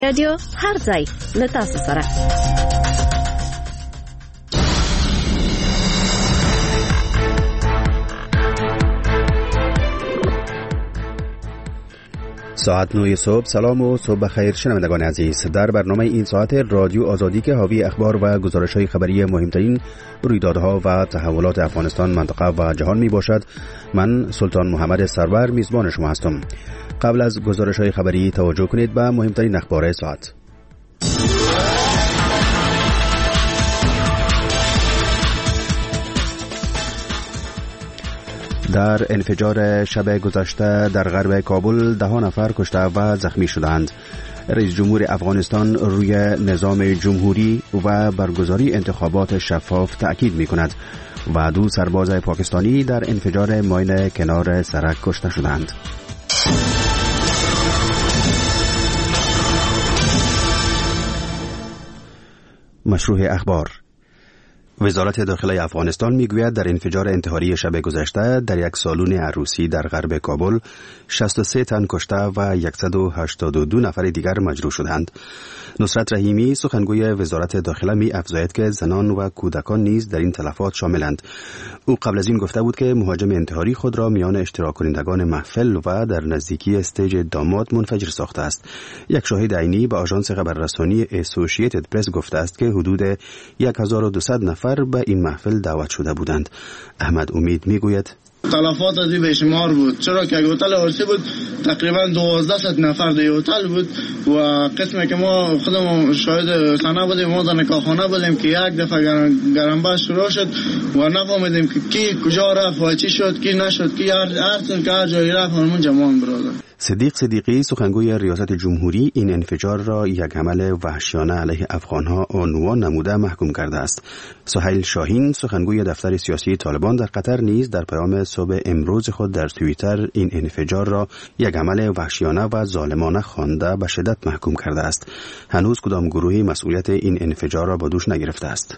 رادیو هر ځای له تاسو سره. ساعت 9 صبح. سلام و صبح بخیر شنوندگان عزیز. در برنامه این ساعت رادیو آزادی که حاوی اخبار و گزارش‌های خبری مهمترین رویدادها و تحولات افغانستان، منطقه و جهان می باشد. من سلطان محمد سرور میزبان شما هستم. قبل از گزارش‌های خبری توجه کنید به مهمترین اخبار ساعت. در انفجار شب گذشته در غرب کابل 10 نفر کشته و زخمی شدند. رئیس جمهور افغانستان روی نظام جمهوری و برگزاری انتخابات شفاف تأکید می کند و 2 سرباز پاکستانی در انفجار ماین کنار سرک کشته شدند. مشروع اخبار. وزارت داخله افغانستان میگوید در انفجار انتحاری شب گذشته در یک سالن عروسی در غرب کابل 63 تن کشته و 182 نفر دیگر مجروح شدند. نصرت رحیمی سخنگوی وزارت داخله می افزاید که زنان و کودکان نیز در این تلفات شاملند. او قبل از این گفته بود که مهاجم انتحاری خود را میان اشتراک کنندگان محفل و در نزدیکی استیج داماد منفجر ساخته است. یک شاهد عینی به آژانس خبررسانی اسوسییتد پرس گفته است که حدود 1200 نفر به این محفل دعوت شده بودند. احمد امید میگوید تلفات از این بیشمار بود، چرا که هتل عرسی بود تقریبا 1200 نفر در هتل بود و قسمی که ما خودمون شاهد صحنه بودیم، ما در نکاحخانه بودیم که یک دفعه گرمباش شروع شد و نفهمیدیم که کی کجا رفت و چی شد، کی نشد، کی هر جایی رفت همون جمان برادر. صدیق صدیقی سخنگوی ریاست جمهوری این انفجار را یک عمل وحشیانه علیه افغانها عنوان نموده محکوم کرده است. سهیل شاهین سخنگوی دفتر سیاسی طالبان در قطر نیز در پیام صبح امروز خود در توییتر این انفجار را یک عمل وحشیانه و ظالمانه خوانده به شدت محکوم کرده است. هنوز کدام گروهی مسئولیت این انفجار را به دوش نگرفته است.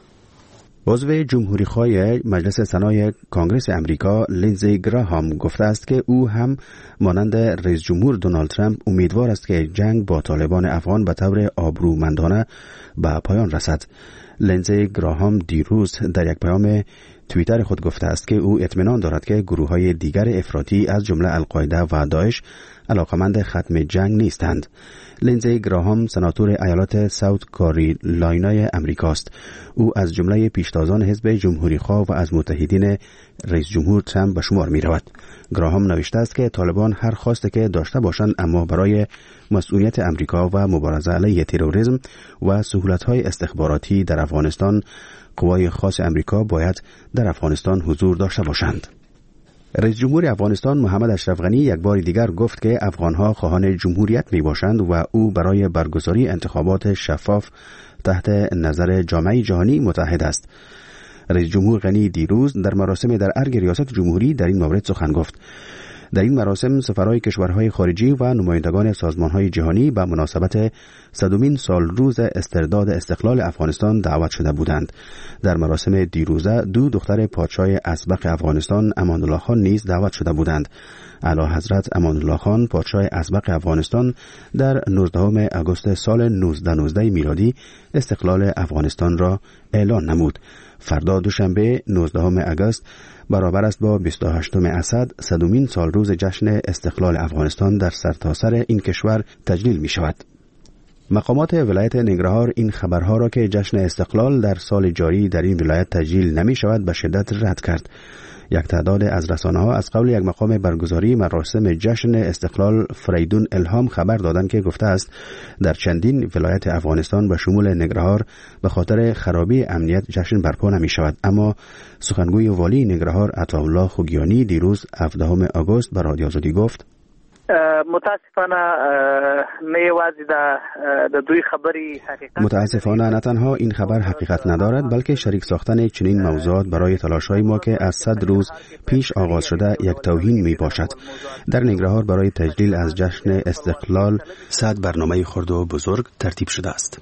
عضو جمهوری‌خواه مجلس سنای کانگرس امریکا لینزی گراهام گفته است که او هم مانند رئیس جمهور دونالد ترامپ امیدوار است که جنگ با طالبان افغان به طور آبرومندانه به پایان رسد. لینزی گراهام دیروز در یک پیام توییتر خود گفته است که او اطمینان دارد که گروه‌های دیگر افراطی از جمله القاعده و داعش علاقمند ختم جنگ نیستند. لینزی گراهام سناتور ایالات ساوت کارولاینا امریکاست. او از جمله پیشتازان حزب جمهوری‌خواه و از متحدین رئیس جمهور ترامپ به شمار می‌رود. گراهام نوشته است که طالبان هر خواسته که داشته باشند، اما برای مسئولیت امریکا و مبارزه علیه تروریسم و سهولت‌های استخباراتی در افغانستان، قوای خاص امریکا باید در افغانستان حضور داشته باشند. رئیس جمهور افغانستان محمد اشرف غنی یک بار دیگر گفت که افغانها خواهان جمهوریت می باشند و او برای برگزاری انتخابات شفاف تحت نظر جامعه جهانی متحد است. رئیس جمهور غنی دیروز در مراسم در ارگ ریاست جمهوری در این مورد سخن گفت. در این مراسم سفرهای کشورهای خارجی و نمایندگان سازمانهای جهانی به مناسبت 100مین سال روز استرداد استقلال افغانستان دعوت شده بودند. در مراسم دیروزه 2 دختر پادشاه اسبق افغانستان امان الله خان نیز دعوت شده بودند. اعلی حضرت امان الله خان پادشاه اسبق افغانستان در 19 آگوست سال 1919 میلادی استقلال افغانستان را اعلان نمود. فردا دوشنبه 19 آگوست برابر است با 28 اسد 100مین سال روز جشن استقلال افغانستان در سرتاسر این کشور تجلیل می شود. مقامات ولایت ننگرهار این خبرها را که جشن استقلال در سال جاری در این ولایت تجلیل نمی شود به شدت رد کرد. یک تعداد از رسانه‌ها از قول یک مقام برگزاری مراسم جشن استقلال فریدون الهام خبر دادند که گفته است در چندین ولایت افغانستان به شمول ننگرهار به خاطر خرابی امنیت جشن برپا نمی شود. اما سخنگوی والی ننگرهار عطاالله خوگیانی دیروز 17 آگوست به رادیو آزادی گفت متاسفانه نه تنها این خبر حقیقت ندارد، بلکه شریک ساختن چنین موضوعات برای تلاش‌های ما که از 100 روز پیش آغاز شده یک توهین می باشد. در ننگرهار برای تجلیل از جشن استقلال 100 برنامه خرد و بزرگ ترتیب شده است.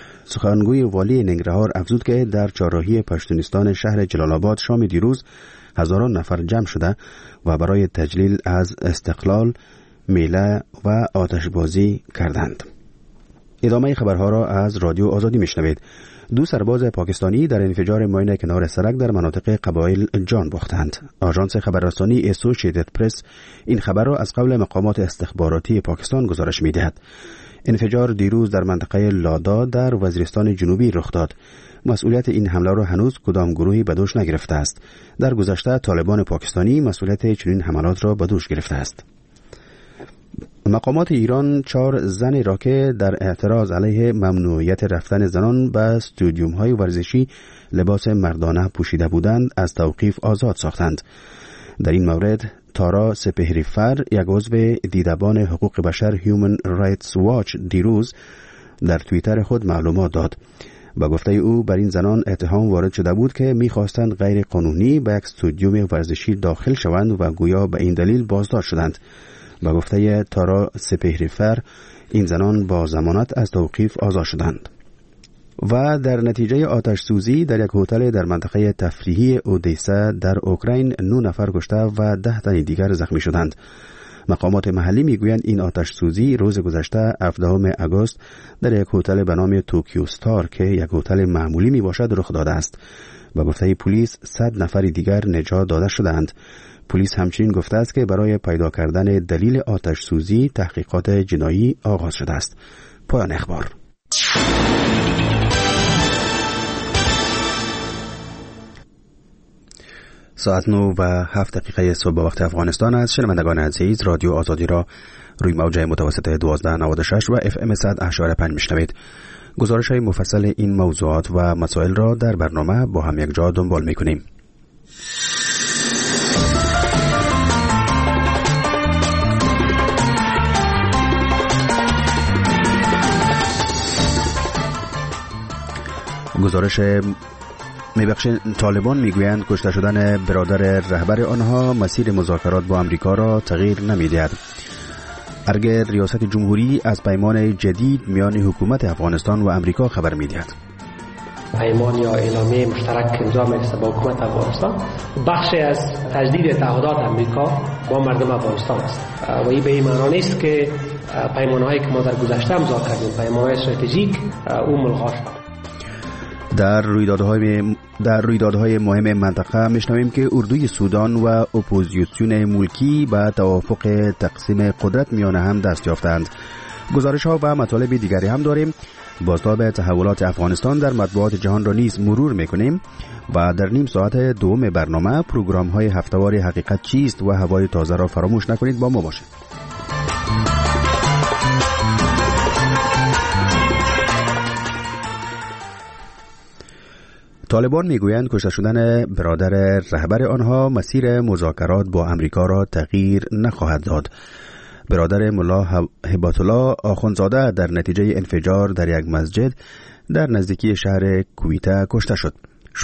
سخنگوی والی ننگرهار افزود که در چهارراهی پشتونستان شهر جلال آباد شام دیروز هزاران نفر جمع شده و برای تجلیل از استقلال میله و آتشبازی کردند. ادامه خبرها را از رادیو آزادی میشنوید. 2 سرباز پاکستانی در انفجار ماین کنار سرک در مناطق قبایل جان باختند. آژانس خبررسانی اسوسییتد پرس این خبر را از قبل مقامات استخباراتی پاکستان گزارش می‌دهد. انفجار دیروز در منطقه لادا در وزیرستان جنوبی رخ داد. مسئولیت این حمله را هنوز کدام گروهی به دوش نگرفته است. در گذشته طالبان پاکستانی مسئولیت چنین حملات را به دوش گرفته است. مقامات ایران 4 زن را که در اعتراض علیه ممنوعیت رفتن زنان به استادیوم‌های ورزشی لباس مردانه پوشیده بودند از توقیف آزاد ساختند. در این مورد تارا سپهریفر، یک عضو دیدبان حقوق بشر هیومن رایتس واچ، دیروز در توییتر خود معلومات داد. با گفته او بر این زنان اتهام وارد شده بود که می‌خواستند غیر قانونی به یک استادیوم ورزشی داخل شوند و گویا به این دلیل بازداشت شدند. با گفته تارا سپهریفر این زنان با ضمانت از توقیف آزاد شدند. و در نتیجه آتش سوزی در یک هتل در منطقه تفریحی اودیسا در اوکراین 9 نفر کشته و 10 تن دیگر زخمی شدند. مقامات محلی میگویند این آتش سوزی روز گذشته 17 آگوست در یک هتل به نام توکیو ستار که یک هتل معمولی می باشد رخ داده است. با گفته پلیس 100 نفر دیگر نجات داده شدند. پلیس همچنین گفته است که برای پیدا کردن دلیل آتش سوزی تحقیقات جنایی آغاز شده است. پایان اخبار. ساعت 9:07 صبح وقت افغانستان است. شنوندگان عزیز، رادیو آزادی را روی موج متوسط 1296 و FM 100.5 میشنوید. گزارش های مفصل این موضوعات و مسائل را در برنامه با هم یک جا دنبال میکنیم. گزارش طالبان میگویند کشته شدن برادر رهبر آنها مسیر مذاکرات با امریکا را تغییر نمیدهد. ارگ ریاست جمهوری از پیمان جدید میان حکومت افغانستان و امریکا خبر میدهد. پیمان یا اعلامیه مشترک امضا میشه با حکومت افغانستان بخشی از تجدید تعهدات امریکا با مردم افغانستان است و این به این معنا نیست که پیمانهایی که ما در گذشته امضا کردیم پیمانهای استراتژیک او ملغا شد. در رویدادهای مهم منطقه میشنویم که اردوی سودان و اپوزیسیون ملکی به توافق تقسیم قدرت میان هم دست یافتند. گزارش ها و مطالب دیگری هم داریم. بازتاب تحولات افغانستان در مطبوعات جهان را نیز مرور میکنیم و در نیم ساعت دوم برنامه پروگرام های هفته‌وار حقیقت چیست و هوای تازه را فراموش نکنید. با ما باشید. طالبان میگویند کشته شدن برادر رهبر آنها مسیر مذاکرات با امریکا را تغییر نخواهد داد. برادر ملا هبات الله آخوندزاده در نتیجه انفجار در یک مسجد در نزدیکی شهر کویته کشته شد.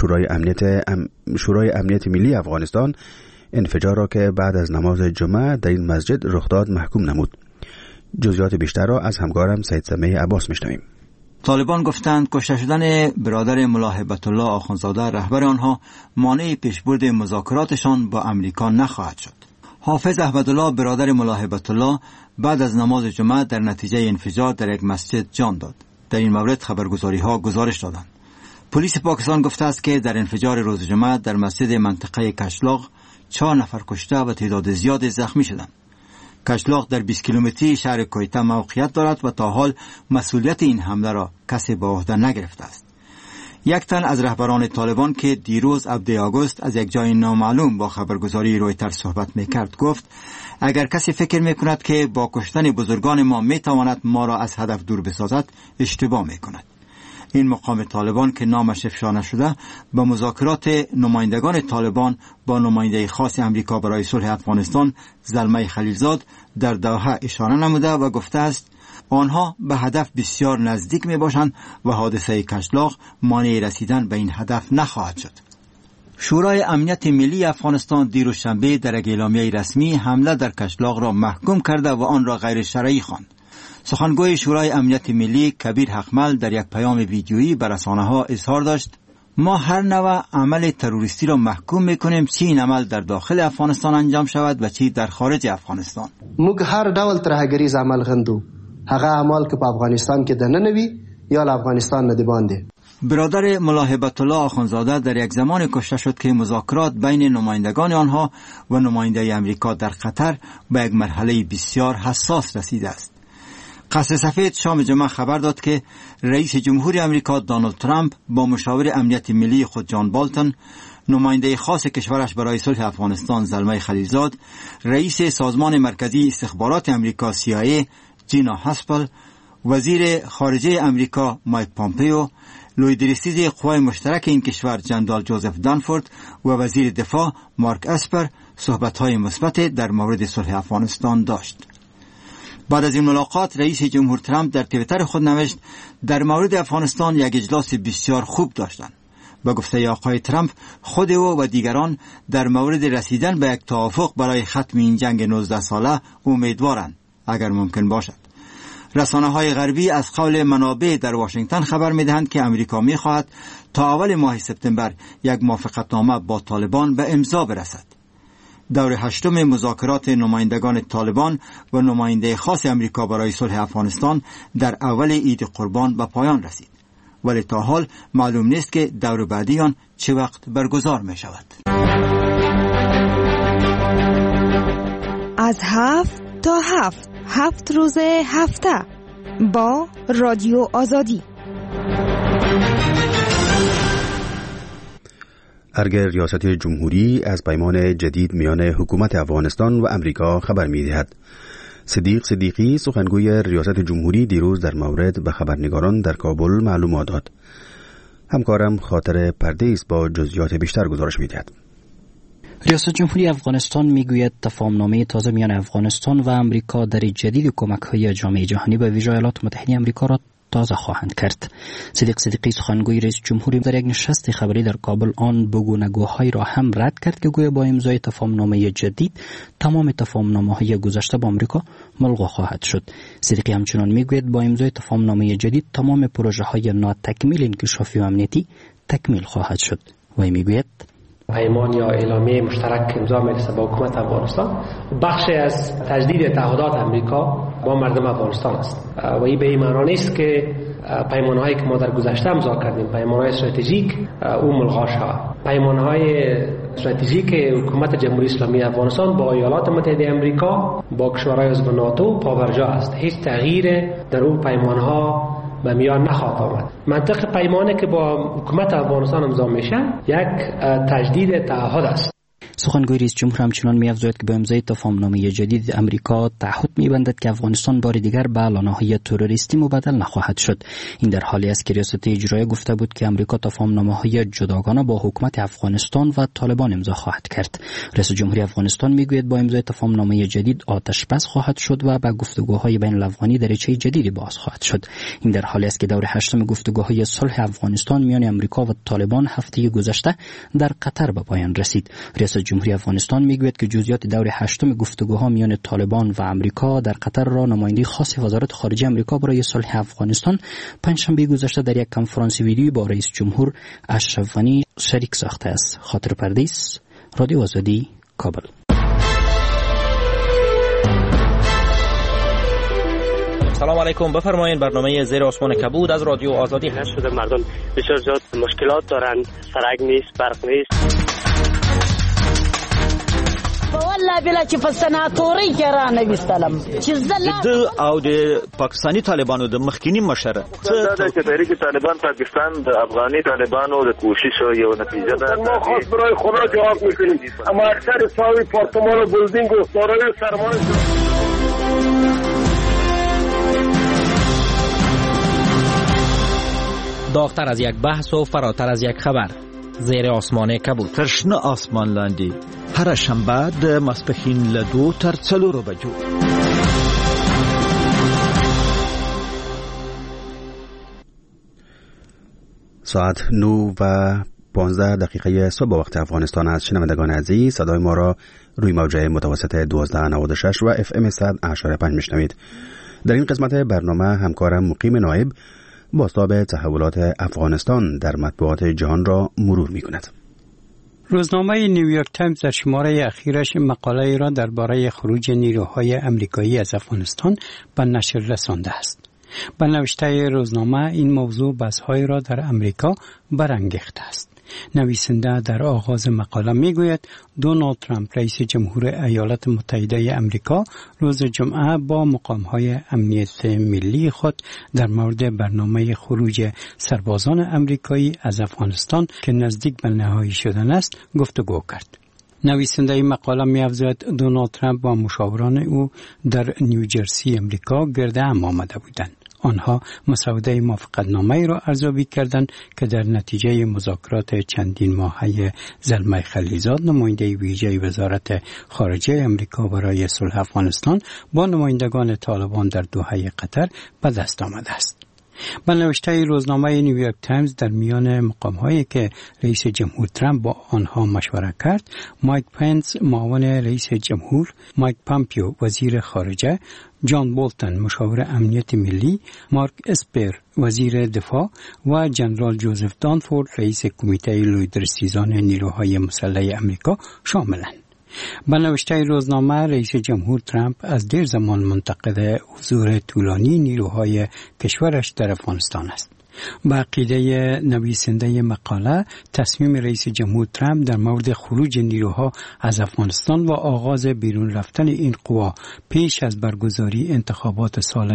شورای امنیت ملی افغانستان انفجار را که بعد از نماز جمعه در این مسجد رخ داد محکوم نمود. جزئیات بیشتر را از همکارم سید سمیع عباس میشنویم. طالبان گفتند کشته شدن برادر ملا هبت الله آخوندزاده رهبر آنها مانع پیشبرد مذاکراتشان با امریکا نخواهد شد. حافظ احمدالله برادر ملا هبت الله بعد از نماز جمعه در نتیجه انفجار در یک مسجد جان داد. در این مورد خبرگزاری‌ها گزارش دادند. پلیس پاکستان گفته است که در انفجار روز جمعه در مسجد منطقه کشلاق 4 نفر کشته و تعداد زیاد زخمی شدند. کشلاق در 20 کیلومتری شهر کویته موقعیت دارد و تا حال مسئولیت این حمله را کسی به عهده نگرفته است. یک تن از رهبران طالبان که دیروز 17 آگوست از یک جای نامعلوم با خبرگزاری رویترز صحبت میکرد گفت اگر کسی فکر میکند که با کشتن بزرگان ما میتواند ما را از هدف دور بسازد اشتباه میکند. این مقام طالبان که نامش افشا نشده به مذاکرات نمایندگان طالبان با نماینده خاص امریکا برای صلح افغانستان زلمه خلیلزاد در دوحه اشاره نموده و گفته است آنها به هدف بسیار نزدیک می باشند و حادثه کشلاق مانع رسیدن به این هدف نخواهد شد. شورای امنیت ملی افغانستان دیروز شنبه در یک اعلامیه رسمی حمله در کشلاق را محکوم کرده و آن را غیر شرعی خواند. سخنگوی شورای امنیت ملی کبیر حقمل در یک پیام ویدیویی به رسانه‌ها اظهار داشت ما هر نوع عمل تروریستی را محکوم میکنیم، چی این عمل در داخل افغانستان انجام شود و چی در خارج افغانستان. موږ هر ډول ترهګریز عمل غندو، هغه اعمال که په افغانستان کې دننه وي یا له افغانستان نه دی باندې. برادر ملا هیبت الله آخوندزاده در یک زمان کشته شد که مذاکرات بین نمایندگان آنها و نماینده امریکا در قطر به یک مرحله بسیار حساس رسیده است. قصر سفید شام جمعه خبر داد که رئیس جمهور امریکا دونالد ترامپ با مشاور امنیت ملی خود جان بالتون، نماینده خاص کشورش برای صلح افغانستان زلمه خلیلزاد، رئیس سازمان مرکزی استخبارات امریکا CIA جینا هاسپل، وزیر خارجه امریکا مایک پامپیو، لویدریستیز قوای مشترک این کشور جنرال جوزف دانفورد و وزیر دفاع مارک اسپر صحبت‌های مثبت در مورد صلح افغانستان داشت. بعد از این ملاقات رئیس جمهور ترامپ در توییتر خود نوشت در مورد افغانستان یک اجلاس بسیار خوب داشتند. به گفته آقای ترامپ خود او و دیگران در مورد رسیدن به یک توافق برای ختم این جنگ 19 ساله امیدوارند اگر ممکن باشد. رسانه‌های غربی از قول منابع در واشنگتن خبر می‌دهند که امریکا می‌خواهد تا اول ماه سپتامبر یک موافقتنامه با طالبان به امضا برسد. دور هشتم مذاکرات نمایندگان طالبان و نماینده خاص امریکا برای صلح افغانستان در اول عید قربان به پایان رسید، ولی تا حال معلوم نیست که دور بعدی آن چه وقت برگزار می شود. از 7 تا 7 روز هفته با رادیو آزادی. ارگ ریاست جمهوری از پیمان جدید میان حکومت افغانستان و امریکا خبر می‌دهد. صدیق صدیقی سخنگوی ریاست جمهوری دیروز در مورد به خبرنگاران در کابل معلومات داد. همکارم خاطر پردیس با جزئیات بیشتر گزارش می‌دهد. ریاست جمهوری افغانستان میگوید تفاهم‌نامه تازه میان افغانستان و امریکا در جدید کمک‌های جامعه جهانی به ویژه ایالات متحده آمریکا را تازه خواهند کرد. صدیق صدیقی سخنگوی رئیس جمهوری در یک نشست خبری در کابل آن بگونگوهای را هم رد کرد که گویا با امضای تفاهم‌نامه جدید تمام تفاهم‌نامه‌های گذشته با آمریکا ملغا خواهد شد. صدیقی همچنان میگوید با امضای تفاهم‌نامه جدید تمام پروژه‌های ناتکمیل انکشافی و امنیتی تکمیل خواهد شد. و میگوید پیمان یا اعلامیه مشترک امضا می‌رسد با حکومت افغانستان بخشی از تجدید تعهدات امریکا با مردم افغانستان است و این به این معنا نیست که پیمان‌هایی که ما در گذشته امضا کردیم پیمان‌های استراتژیک او ملغا شود. پیمان‌های استراتژیک حکومت جمهوری اسلامی افغانستان با ایالات متحده آمریکا با کشورهای عضو ناتو پابرجا است. هیچ تغییر در اون پیمان‌ها به میان نخواهد آمد. منطق پیمانی که با حکومت افغانستان امضا میشه یک تجدید تعهد است. سخنگوی رئیس جمهور همچنان می‌افزاید که به امضای تفاهم‌نامه جدید امریکا تعهد می‌بندد که افغانستان بار دیگر به اعلانه‌های تروریستی مبدل نخواهد شد. این در حالی است که ریاست اجرایی گفته بود که امریکا تفاهم‌نامه‌های جداگانه با حکومت افغانستان و طالبان امضا خواهد کرد. رئیس جمهوری افغانستان می‌گوید با امضای تفاهم‌نامه جدید آتش‌بس خواهد شد و به گفتگوهای بین الافغانی دریچه جدیدی باز خواهد شد. این در حالی است که دور هشتم گفتگوهای صلح افغانستان میان امریکا و طالبان هفته گذشته در قطر به پایان رسید. ریاست جمهوری افغانستان میگوید که جزئیات دور هشتم گفتگوها میان طالبان و امریکا در قطر را نماینده خاص وزارت خارجه امریکا برای صلح افغانستان پنجشنبه گذشته در یک کنفرانس ویدیویی با رئیس جمهور اشرف غنی شریک ساخته است. خاطر پردیس، رادیو آزادی، کابل. سلام علیکم، بفرمایید. برنامه زیر آسمان کبود از رادیو آزادی هست. شده مردم بسیار زیاد مشکلات دارند، سرک نیست، برق نیست. والله بلا چې په سناتوري کې را نوستلم چې د او د پاکستانی طالبانو د مخکینی مشر دا چې تحریک طالبان پاکستان د افغاني طالبانو د کوشش یو نتیجه ده. ما خاص برای خدا جواب میکنیم، اما اکثر ساوی پارتمان و بلدینگ و دارای سرمایه داغتر از یک بحث و فراتر از یک خبر. زیر آسمان کبود، ترشنه آسمان لاندی، هر شنبه د ماسپښین له 2 تر 4 بجو. ساعت 9:15 صبح وقت افغانستان است. شنوندگان عزیز، صدای ما را روی موجه متوسط 1296 و FM 100.5 میشنوید. در این قسمت برنامه همکارم مقیم نایب بازتاب تحولات افغانستان در مطبوعات جهان را مرور می‌کند. روزنامه نیویورک تایمز در شماره اخیرش مقاله را درباره خروج نیروهای امریکایی از افغانستان به نشر رسانده است. به نوشته روزنامه این موضوع بحث‌های را در امریکا برانگیخته است. نویسنده در آغاز مقاله میگوید دونالد ترامپ رئیس جمهور ایالات متحده امریکا روز جمعه با مقام‌های امنیت ملی خود در مورد برنامه خروج سربازان امریکایی از افغانستان که نزدیک به نهایی شدن است گفتگو کرد. نویسنده مقاله می‌افزاید دونالد ترامپ با مشاوران او در نیوجرسی امریکا گرد هم آمده بودند. آنها مسوده موافقتنامه را ارزیابی کردند که در نتیجه مذاکرات چندین ماهه زلمه خلیلزاد نماینده ویژه وزارت خارجه امریکا برای صلح افغانستان با نمایندگان طالبان در دوحه قطر به دست آمده است. به نوشته روزنامه نیویورک تایمز در میان مقام‌هایی که رئیس جمهور ترامپ با آنها مشوره کرد، مایک پنس معاون رئیس جمهور، مایک پامپیو وزیر خارجه، جان بولتن مشاور امنیت ملی، مارک اسپر وزیر دفاع و جنرال جوزف دانفورد رئیس کمیته لویدرسیزان نیروهای مسلح امریکا شاملند. به نوشته روزنامه رئیس جمهور ترامپ از دیر زمان منتقد حضور طولانی نیروهای کشورش در افغانستان است. به عقیده نویسنده مقاله تصمیم رئیس جمهور ترامپ در مورد خروج نیروها از افغانستان و آغاز بیرون رفتن این قوا پیش از برگزاری انتخابات سال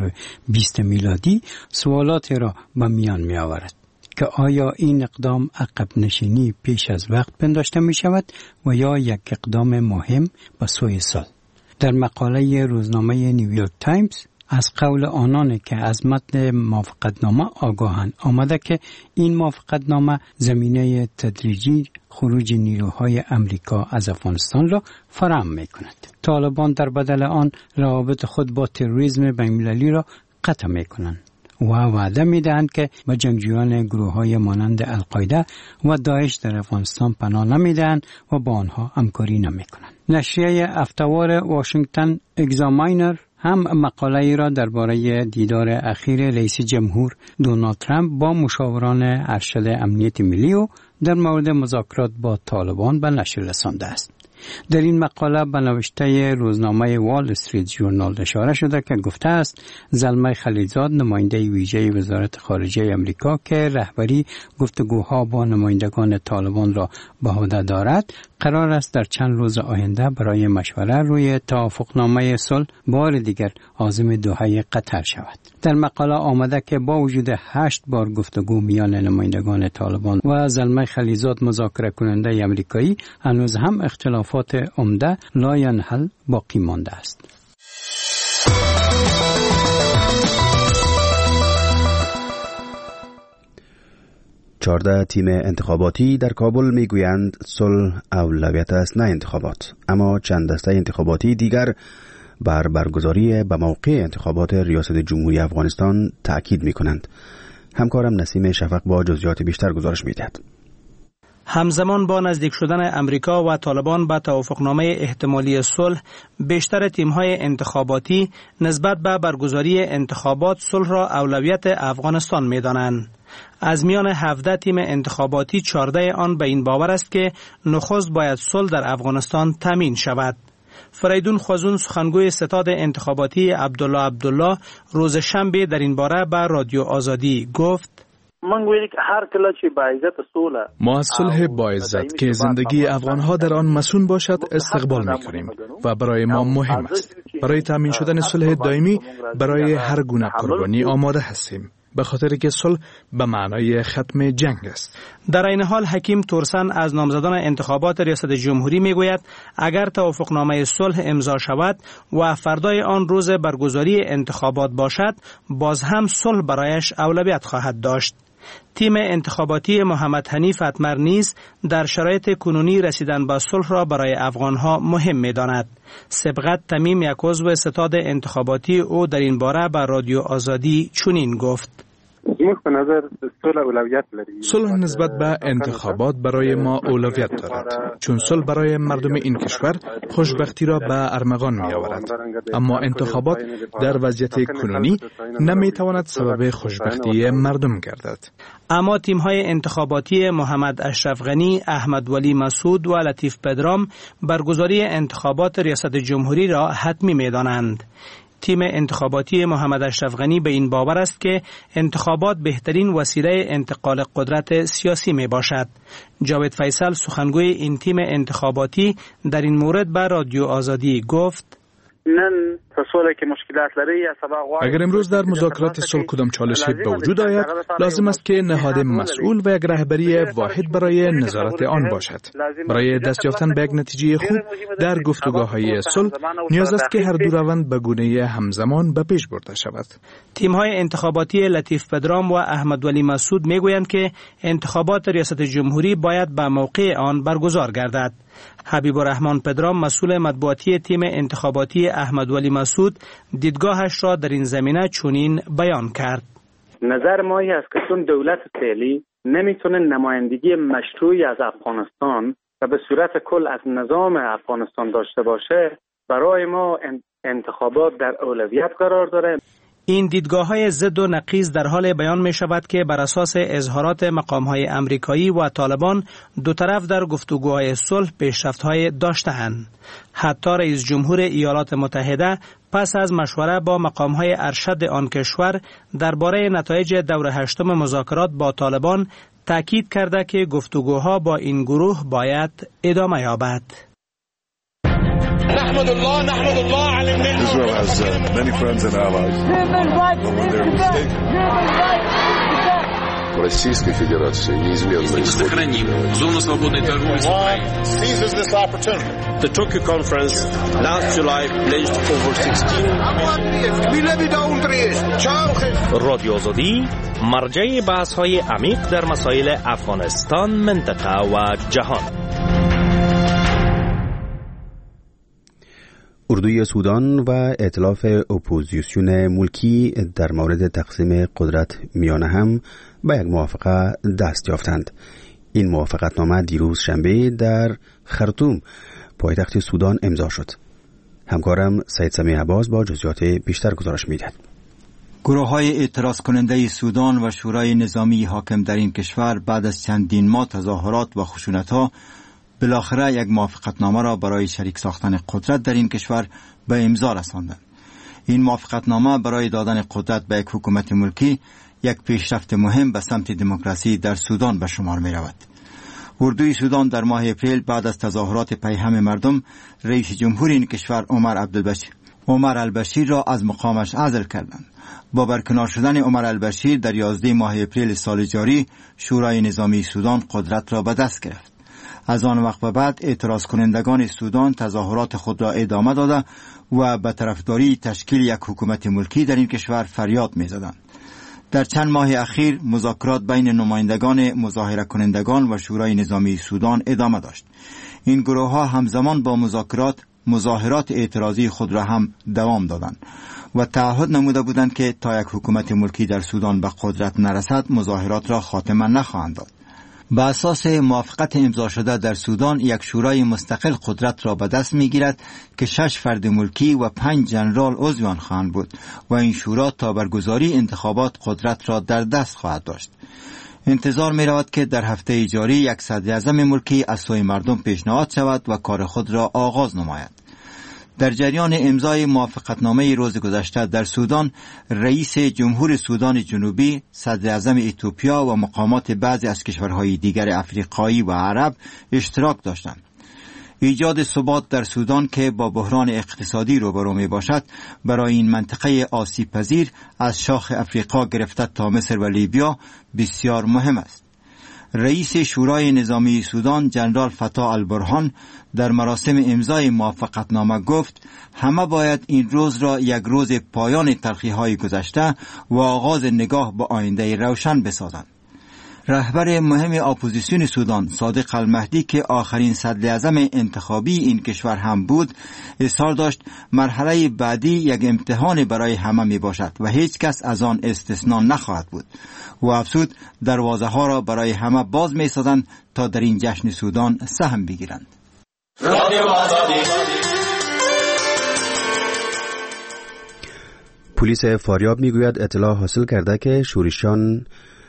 2020 میلادی سوالاتی را به میان می آورد که آیا این اقدام عقب نشینی پیش از وقت پنداشته می شود و یا یک اقدام مهم به سوی صلح. در مقاله روزنامه نیویورک تایمز از قول آنانی که از متن موافقتنامه آگاهند آمده که این موافقتنامه زمینه تدریجی خروج نیروهای امریکا از افغانستان را فراهم می کند. طالبان در بدل آن روابط خود با تروریسم بین‌المللی را قطع می کنند و وعده می دهند که به جنگجویان گروه‌های مانند القاعده و داعش در افغانستان پناه نمی دهند و با آنها همکاری نمی کنند. نشریه افتوار واشنگتن اگزاماینر هم مقاله را درباره دیدار اخیر رئیس جمهور دونالد ترامپ با مشاوران ارشد امنیت ملی و در مورد مذاکرات با طالبان به نشر رسانده است. در این مقاله به نوشته روزنامه وال استریت ژورنال اشاره شده که گفته است زلمه خلیلزاد نماینده ویژه وزارت خارجه امریکا که رهبری گفتگوها با نمایندگان طالبان را به عهده دارد قرار است در چند روز آینده برای مشوره روی توافقنامه صلح بار دیگر عازم دوحه قطر شود. در مقاله آمده که با وجود 8 بار گفتگو میان نمایندگان طالبان و زلمه خلیلزاد مذاکره کننده امریکایی هنوز هم اختلافات عمده لا ینحل باقی مانده است. 14 تیم انتخاباتی در کابل میگویند صلح اولویت است نه انتخابات، اما چند دسته انتخاباتی دیگر بر برگزاری به موقع انتخابات ریاست جمهوری افغانستان تأکید میکنند. همکارم نسیم شفق با جزئیات بیشتر گزارش میدهد. همزمان با نزدیک شدن امریکا و طالبان به توافقنامه احتمالی صلح، بیشتر تیم‌های انتخاباتی نسبت به برگزاری انتخابات صلح را اولویت افغانستان می‌دانند. از میان 17 تیم انتخاباتی 14 آن به این باور است که نخست باید صلح در افغانستان تامین شود. فریدون خوازون سخنگوی ستاد انتخاباتی عبدالله روز شنبه در این باره به رادیو آزادی گفت: ما از صلح با عزت که زندگی افغانها در آن مسون باشد استقبال می‌کنیم و برای ما مهم است. برای تامین شدن صلح دائمی برای هر گونه قربانی آماده هستیم، به خاطر که صلح به معنای ختم جنگ است. در این حال حکیم تورسن از نامزدان انتخابات ریاست جمهوری میگوید اگر توافقنامه صلح امضا شود و فردای آن روز برگزاری انتخابات باشد، باز هم صلح برایش اولویت خواهد داشت. تیم انتخاباتی محمد حنیف اتمر نیز در شرایط کنونی رسیدن به صلح را برای افغانها مهم می‌داند. سبقت تمیم، یک عضو ستاد انتخاباتی او در این باره به رادیو آزادی چنین گفت: به نظر صلح اولویت لري. صلح نسبت به انتخابات برای ما اولویت دارد، چون صلح برای مردم این کشور خوشبختی را به ارمغان می آورد. اما انتخابات در وضعیت کنونی نمی تواند سبب خوشبختی مردم گردد. اما تیم‌های انتخاباتی محمد اشرف غنی، احمد ولی مسعود و لطیف پدرام برگزاری انتخابات ریاست جمهوری را حتمی می‌دانند. تیم انتخاباتی محمد اشرف غنی به این باور است که انتخابات بهترین وسیله انتقال قدرت سیاسی می باشد. جاوید فیصل سخنگوی این تیم انتخاباتی در این مورد به رادیو آزادی گفت: اگر امروز در مذاکرات صلح کدام چالشی به وجود آید، لازم است که نهاد مسئول و یک رهبری واحد برای نظارت آن باشد. برای دست یافتن به یک نتیجه خوب در گفتگوهای صلح نیاز است که هر دو روند به گونه همزمان به پیش برده شود. تیم‌های انتخاباتی لطیف پدرام و احمد ولی مسعود میگویند که انتخابات ریاست جمهوری باید به موقع آن برگزار گردد. حبیب الرحمن پدرام مسئول مطبوعاتی تیم انتخاباتی احمد ولی مسعود دیدگاهش را در این زمینه چنین بیان کرد: نظر ما است که چون دولت فعلی نمیتونه نمایندگی مشروعی از افغانستان و به صورت کل از نظام افغانستان داشته باشه، برای ما انتخابات در اولویت قرار داره. این دیدگاه‌های ضد و نقیض در حال بیان می شود که بر اساس اظهارات مقام‌های امریکایی و طالبان دو طرف در گفتگوهای صلح پیشرفت‌های داشته‌اند. حتی رئیس جمهور ایالات متحده پس از مشوره با مقام‌های ارشد آن کشور درباره نتایج دور هشتم مذاکرات با طالبان تاکید کرده که گفتگوها با این گروه باید ادامه یابد. نحمد الله على النعمة. Israel has many friends and allies. When they're mistaken. Российской Федерации неизменно сохраним зону свободной торговли с Украиной. Seizes this opportunity. The Tokyo conference last July pledged over 16. رادیو آزادی مرجع بحث‌های عمیق در مسائل افغانستان، منطقه و جهان. اردوی سودان و ائتلاف اپوزیسیون ملکی در مورد تقسیم قدرت میانه هم به یک موافقه دست یافتند. این موافقتنامه دیروز شنبه در خرطوم پایتخت سودان امضا شد. همکارم سید سمیع عباس با جزئیات بیشتر گزارش می‌دهد. گروه‌های اعتراض کننده سودان و شورای نظامی حاکم در این کشور بعد از چندین ماه تظاهرات و خشونت‌ها بالاخره یک موافقتنامه را برای شریک ساختن قدرت در این کشور به امضا رساندند. این موافقتنامه برای دادن قدرت به یک حکومت ملکی یک پیشرفت مهم به سمت دموکراسی در سودان به شمار می رود. اردوی سودان در ماه اپریل بعد از تظاهرات پیهم مردم رئیس جمهور این کشور عمر البشیر را از مقامش عزل کردند. با برکنار شدن عمر البشیر در 11 ماه اپریل سال جاری شورای نظامی سودان قدرت را به دست گرفت. از آن وقت به بعد اعتراض کنندگان سودان تظاهرات خود را ادامه داده و به طرفداری تشکیل یک حکومت ملکی در این کشور فریاد می‌زدند. در چند ماه اخیر مذاکرات بین نمایندگان مظاهره کنندگان و شورای نظامی سودان ادامه داشت. این گروه‌ها همزمان با مظاهرات اعتراضی خود را هم دوام دادند و تعهد نموده بودند که تا یک حکومت ملکی در سودان به قدرت نرسد مظاهرات را خاتمه نخواهند داد. به اساس موافقت امضا شده در سودان یک شورای مستقل قدرت را به دست می‌گیرد که 6 فرد ملکی و 5 ژنرال عضو آن خواهند بود و این شورا تا برگزاری انتخابات قدرت را در دست خواهد داشت. انتظار می‌رود که در هفته جاری یک صدر اعظم ملکی از سوی مردم پیشنهاد شود و کار خود را آغاز نماید. در جریان امضای موافقتنامه روز گذشته در سودان، رئیس جمهور سودان جنوبی، صدر اعظم اتیوپیا و مقامات بعضی از کشورهای دیگر افریقایی و عرب اشتراک داشتند. ایجاد ثبات در سودان که با بحران اقتصادی روبرو می باشد برای این منطقه آسیب پذیر از شاخ افریقا گرفته تا مصر و لیبیا بسیار مهم است. رئیس شورای نظامی سودان جنرال فتاح البرهان در مراسم امضای موافقتنامه گفت همه باید این روز را یک روز پایان تلخی‌های گذشته و آغاز نگاه به آینده روشن بسازند. رهبر مهم اپوزیسیون سودان صادق المهدی که آخرین صدراعظم انتخابی این کشور هم بود اظهار داشت مرحله بعدی یک امتحان برای همه می باشد و هیچ کس از آن استثنا نخواهد بود. و افزود دروازه ها را برای همه باز می سازند تا در این جشن سودان سهم بگیرند. پلیس فاریاب میگوید اطلاع حاصل کرده که شورشیان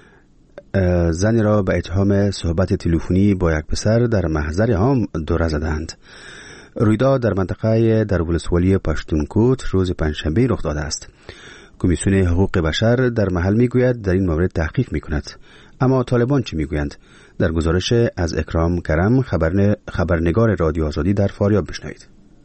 زنی را به اتهام صحبت تلفنی با یک پسر در محضر عام دوره زدند. رویداد در منطقه در ولسوالی پشتونکوت روز پنجشنبه رخ داده است. کمیسیون حقوق بشر در محل میگوید در این مورد تحقیق میکند. اما طالبان چه میگویند؟ در گزارش از اکرام کرم خبرنگار رادیو آزادی در فاریاب بشنوید.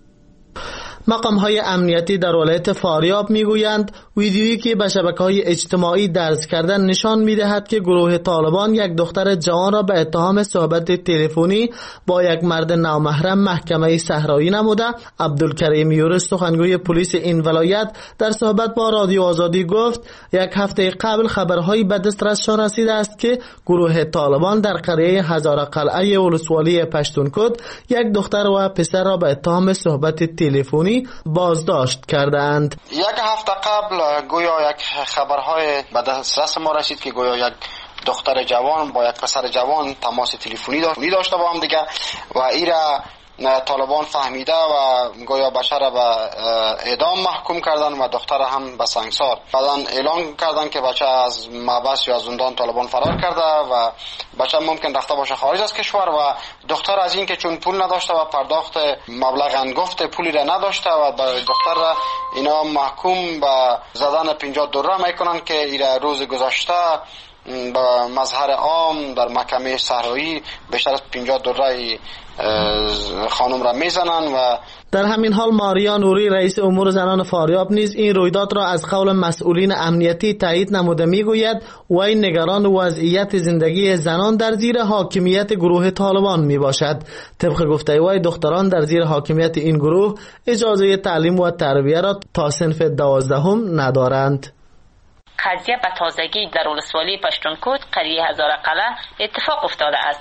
مقام‌های امنیتی در ولایت فاریاب میگویند ویدیویی که به شبکه‌های اجتماعی درز کردن نشان می‌دهد که گروه طالبان یک دختر جوان را به اتهام صحبت تلفنی با یک مرد نامحرم محکمه صحرایی نموده. عبدالکریم یورس سخنگوی پلیس این ولایت در صحبت با رادیو آزادی گفت یک هفته قبل خبرهایی به دسترسشان رسیده است که گروه طالبان در قریه هزار قلعه ولسوالی پشتونکوت یک دختر و پسر را به اتهام صحبت تلفنی بازداشت کردند. یک هفته قبل گویا یک خبرهای به دسترس ما رسید که گویا یک دختر جوان با یک پسر جوان تماس تلفنی داشته با هم دیگه و ایرا طالبان فهمیده و گویا بشر به اعدام محکوم کردن و دختر هم به سنگسار. بعداً اعلان کردن که بچه از محبس یا زندان طالبان فرار کرده و بچه ممکن رفته باشه خارج از کشور و دختر از این که چون پول نداشته و پرداخت مبلغ انگفت پولی را نداشته و دختر را اینا محکوم به زدن $50 میکنن که ایرا روز گذشته با مظهر عام در محکمه صحرایی بیشتر از $50 خانم را میزنن. و در همین حال ماریا نوری رئیس امور زنان فاریاب نیز این رویداد را از قول مسئولین امنیتی تایید نموده میگوید وی نگران وضعیت زندگی زنان در زیر حاکمیت گروه طالبان می باشد. طبق گفته وی دختران در زیر حاکمیت این گروه اجازه تعلیم و تربیه را تا صنف 12 ندارند. قضیه به تازگی در ولسوالی پشتونکوت قریه هزار قلعه اتفاق افتاده است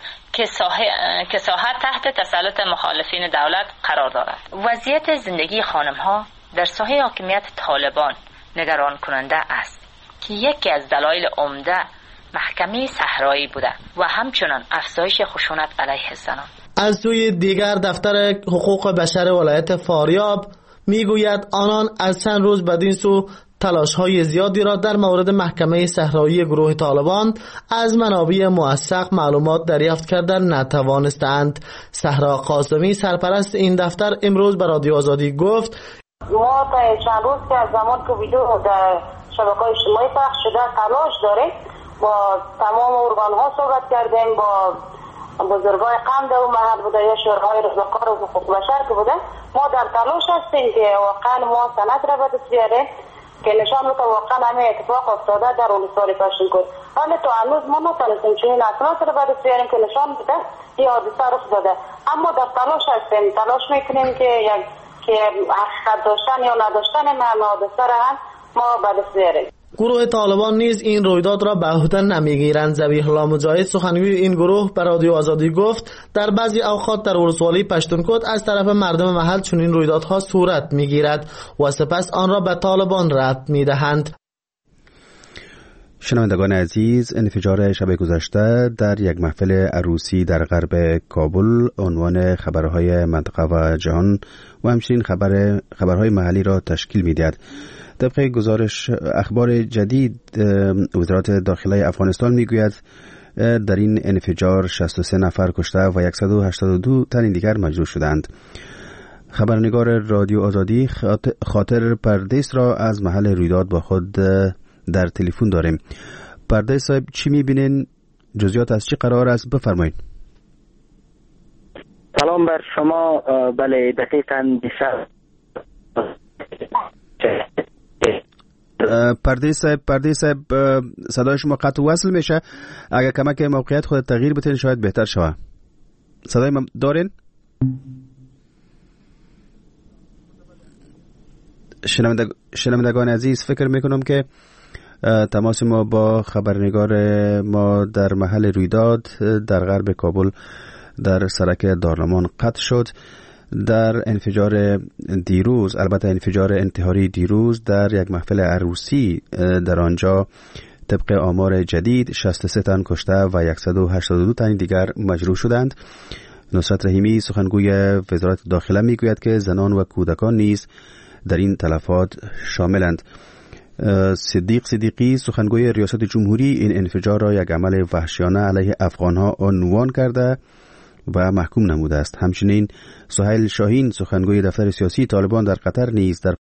که ساحه تحت تسلط مخالفین دولت قرار دارد. وضعیت زندگی خانم‌ها در ساحه حاکمیت طالبان نگران کننده است که یکی از دلایل عمده محکمه صحرایی بوده و همچنان افزایش خشونت علیه زنان. از سوی دیگر دفتر حقوق بشر ولایت فاریاب میگوید آنان از چند روز بدین سو تلاش‌های زیادی را در مورد محکمه صحرایی گروه طالبان از منابع موثق معلومات دریافت کردن نتوانستند. صحرا قاسمی سرپرست این دفتر امروز به رادیو آزادی گفت ما تا چند روز که از زمان که ویدیو در شبکه‌های اجتماعی پخش شده تلاش داریم، با تمام ارگان‌ها صحبت کردیم، با بزرگای قند و محل بوده یا شورای رضاکار و حقوق بشر که بوده. ما در تلاش هستیم که واقعا ما سند را به دست بیاریم که نشان بده واقعا همه اتفاق افتاده در ولسوالی پشتونکوت. ولی تا هنوز ما نتونستیم چنین اسناد را به دست بیاریم که نشان بده این حادثه رخ داده. اما در تلاش هستیم، تلاش میکنیم که حقیقت داشتن یا نداشتن همه حادثه را هم ما به دست بیاریم. گروه طالبان نیز این رویداد را به عهده نمیگیرند. ذبیح الله مجاهد سخنگوی این گروه به رادیو آزادی گفت در بعضی اوقات در ولسوالی پشتونکوت از طرف مردم محل چنین رویدادها صورت میگیرد و سپس آن را به طالبان رد میدهند. شنوندگان عزیز، انفجار شب گذشته در یک محفل عروسی در غرب کابل عنوان خبرهای منطقه و جهان و همچنین خبرهای محلی را تشکیل می‌دهد. طبق گزارش اخبار جدید وزارت داخله افغانستان میگوید در این انفجار 63 نفر کشته و 182 تن دیگر مجروح شدند. خبرنگار رادیو آزادی خاطر پردیس را از محل رویداد با خود در تلفن داریم. پردیس صاحب چی میبینین؟ جزئیات از چی قرار است؟ بفرمایید. سلام بر شما. بله دقیقاً پردیس صاحب صدای شما قطع وصل میشه. اگر کمک موقعیت خود تغییر بتین شاید بهتر شود. صدای ما دارین؟ شنوندگان عزیز، فکر میکنم که تماس ما با خبرنگار ما در محل رویداد در غرب کابل در سرک دارلمان قطع شد. در انفجار دیروز، البته انفجار انتحاری دیروز در یک محفل عروسی در آنجا، طبق آمار جدید 63 تن کشته و 182 تن دیگر مجروح شدند. نصرت رحیمی سخنگوی وزارت داخله میگوید که زنان و کودکان نیز در این تلفات شاملند. صدیق صدیقی سخنگوی ریاست جمهوری این انفجار را یک عمل وحشیانه علیه افغانها عنوان کرده و محکوم نموده است. همچنین سهیل شاهین سخنگوی دفتر سیاسی طالبان در قطر نیز در